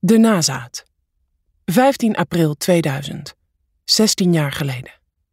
De nazaat. 15 april 2000. 16 jaar geleden.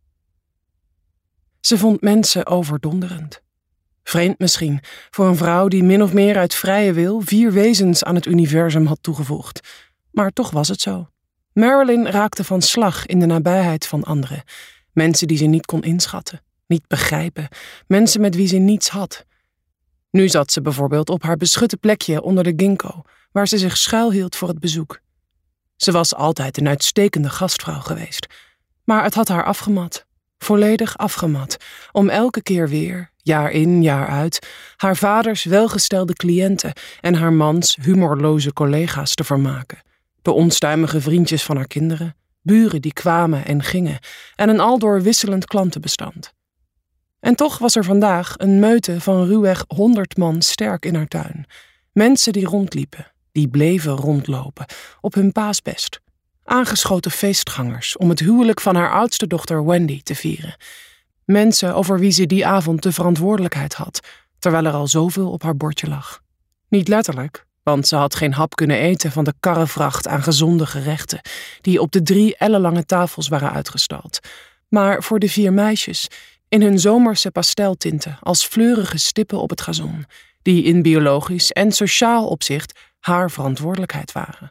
Ze vond mensen overdonderend. Vreemd misschien, voor een vrouw die min of meer uit vrije wil 4 wezens aan het universum had toegevoegd. Maar toch was het zo. Marilyn raakte van slag in de nabijheid van anderen. Mensen die ze niet kon inschatten, niet begrijpen. Mensen met wie ze niets had. Nu zat ze bijvoorbeeld op haar beschutte plekje onder de ginkgo, waar ze zich schuilhield voor het bezoek. Ze was altijd een uitstekende gastvrouw geweest. Maar het had haar afgemat. Volledig afgemat. Om elke keer weer, jaar in, jaar uit, haar vaders welgestelde cliënten en haar mans humorloze collega's te vermaken. De onstuimige vriendjes van haar kinderen, buren die kwamen en gingen en een aldoor wisselend klantenbestand. En toch was er vandaag een meute van ruwweg 100 man sterk in haar tuin. Mensen die rondliepen, die bleven rondlopen, op hun paasbest. Aangeschoten feestgangers om het huwelijk van haar oudste dochter Wendy te vieren. Mensen over wie ze die avond de verantwoordelijkheid had, terwijl er al zoveel op haar bordje lag. Niet letterlijk, want ze had geen hap kunnen eten van de karrevracht aan gezonde gerechten die op de 3 ellenlange tafels waren uitgestald. Maar voor de 4 meisjes, in hun zomerse pasteltinten als fleurige stippen op het gazon, die in biologisch en sociaal opzicht haar verantwoordelijkheid waren.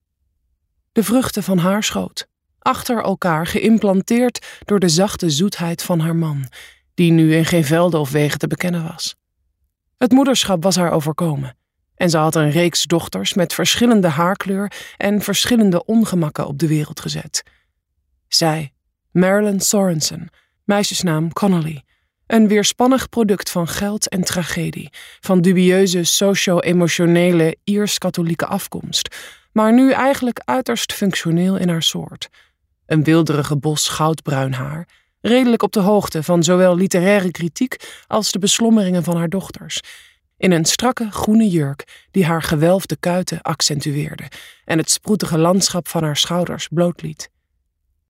De vruchten van haar schoot, achter elkaar geïmplanteerd door de zachte zoetheid van haar man, die nu in geen velden of wegen te bekennen was. Het moederschap was haar overkomen en ze had een reeks dochters met verschillende haarkleur en verschillende ongemakken op de wereld gezet. Zij, Marilyn Sorensen, meisjesnaam Connolly, een weerspannig product van geld en tragedie, van dubieuze socio-emotionele Iers-katholieke afkomst, maar nu eigenlijk uiterst functioneel in haar soort. Een wilderige bos goudbruin haar, redelijk op de hoogte van zowel literaire kritiek als de beslommeringen van haar dochters, in een strakke groene jurk die haar gewelfde kuiten accentueerde en het sproetige landschap van haar schouders blootliet.